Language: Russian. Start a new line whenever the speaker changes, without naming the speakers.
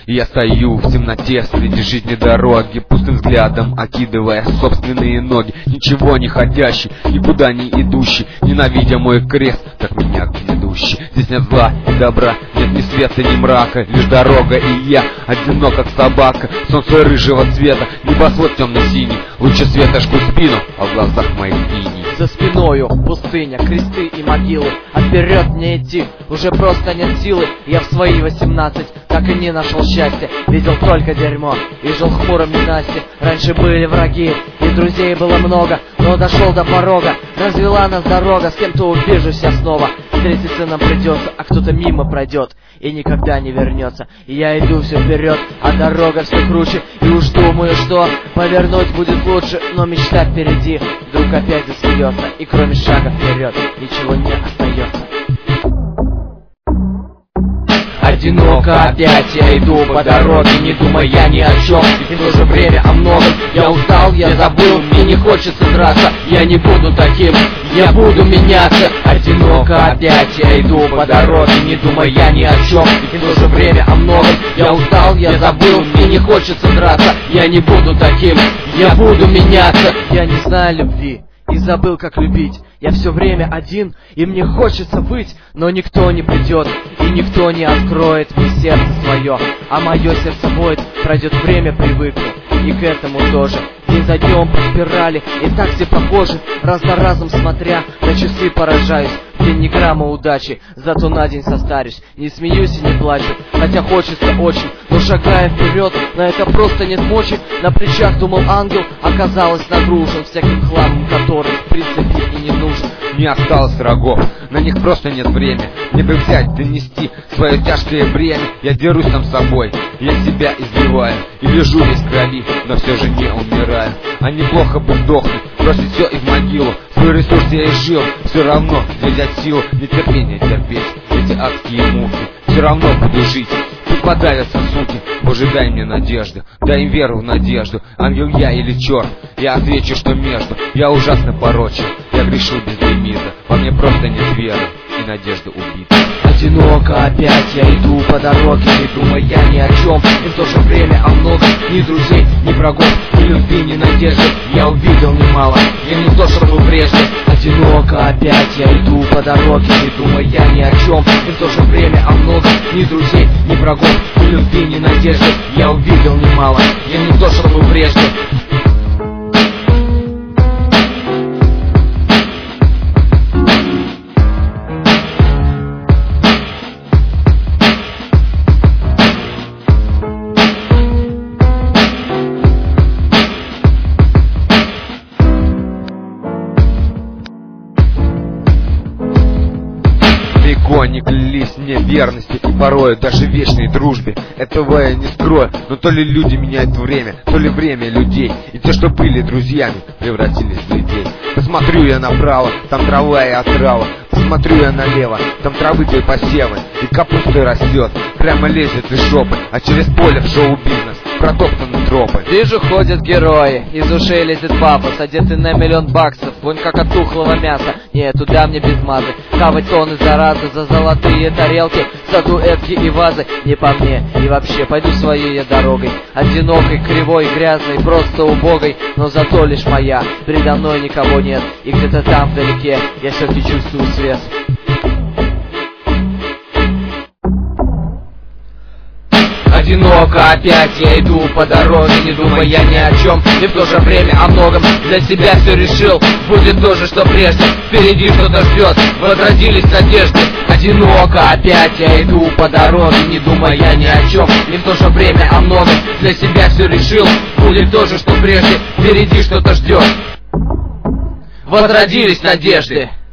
И я стою в темноте среди жизни дороги, пустым взглядом окидывая собственные ноги. Ничего не ходящий, никуда не идущий, ненавидя мой крест, так меня гнедущий. Здесь нет зла и добра, нет ни света, ни мрака, лишь дорога и я, одинок как собака. Солнце рыжего цвета, небосвод темно-синий, лучи света жгут спину, а в глазах моих иней.
За спиною пустыня, кресты и могилы, а вперед мне идти уже просто нет силы. Я в свои 18 так и не нашел счастья, видел только дерьмо и жил в хмуром ненастье. Раньше были враги и друзей было много, но дошел до порога, развела нас дорога. С кем-то увижусь я снова, встретиться нам придется, а кто-то мимо пройдет и никогда не вернется. И я иду все вперед, а дорога все круче, и уж думаю, что повернуть будет лучше, но мечта впереди вдруг опять засмеется, и кроме шага вперед ничего не остается. Одиноко опять я иду по дороге, не думая ни о чем, и в то же время о многом. Я устал, я забыл, мне не хочется драться, я не буду таким, я буду меняться. Одиноко опять я иду по дороге, не думая ни о чем, и в то же время о многом. Я устал, я забыл, мне не хочется драться, я не буду таким, я буду меняться. Я не знаю любви и забыл, как любить. Я все время один, и мне хочется быть, но никто не придет, и никто не откроет мне сердце свое. А мое сердце воет, пройдет время, привыкну, и к этому тоже. День за днем по спирали, и так все похожи, раз за разом смотря на часы поражаюсь. В день ни грамма удачи, зато на день состарюсь. Не смеюсь и не плачу, хотя хочется очень, но шагая вперед, на это просто нет мочи. На плечах думал ангел, оказалось нагружен всяким хламом, который в принципе и не нужен.
Не осталось врагов, на них просто нет времени. Мне бы взять, донести свое тяжкое бремя. Я дерусь сам с собой, я себя избиваю и лежу весь в крови, но все же не умираю. А неплохо бы сдохнуть, бросить все и в могилу. Свой ресурс я и жил, все равно где взять силу, нетерпение терпеть эти адские муки. Все равно буду жить, тут подавятся суки. Боже, дай мне надежду, дай им веру в надежду. Ангел я или черт, я отвечу, что между. Я ужасно порочен, я грешил без лимита. Во мне просто нет веры и надежда убита.
Одиноко опять я иду по дороге, не думая ни о чем, и в то же время о многом. Ни друзей, ни врагов, ни любви, ни надежды я увидел немало, я не то чтобы прежде. Одиноко опять я иду по дороге, не думая ни о чем, и в то же время о многом. Ни друзей, ни врагов, ни любви, ни надежды я увидел немало, я не то чтобы прежде.
Не клялись мне верности и порою даже вечной дружбе. Этого я не скрою, но то ли люди меняют время, то ли время людей. И те, что были друзьями, превратились в людей. Посмотрю я направо, там трава и отрава. Посмотрю я налево, там травы той посевы, и капуста растет, прямо лезет из жопы, а через поле в шоу-бизнес протоптаны тропы.
Вижу, ходят герои, из ушей лезет пафос, одеты на $1 000 000, вонь как от тухлого мяса. Нет, туда мне без мазы, хавать тонны заразы, за золотые тарелки, статуэтки и вазы. Не по мне, и вообще пойду своей я дорогой, одинокой, кривой, грязной, просто убогой, но зато лишь моя. Передо мной никого нет, и где-то там вдалеке я все-таки чувствую свет. Одиноко опять я иду по дороге, не думая ни о чем, и в то же время о многом. Для себя все решил, будет то же, что прежде. Впереди что-то ждет, возродились надежды. Одиноко опять я иду по дороге, не думая ни о чем, и в то же время о многом. Для себя все решил, будет то же, что прежде. Впереди что-то ждет, возродились надежды.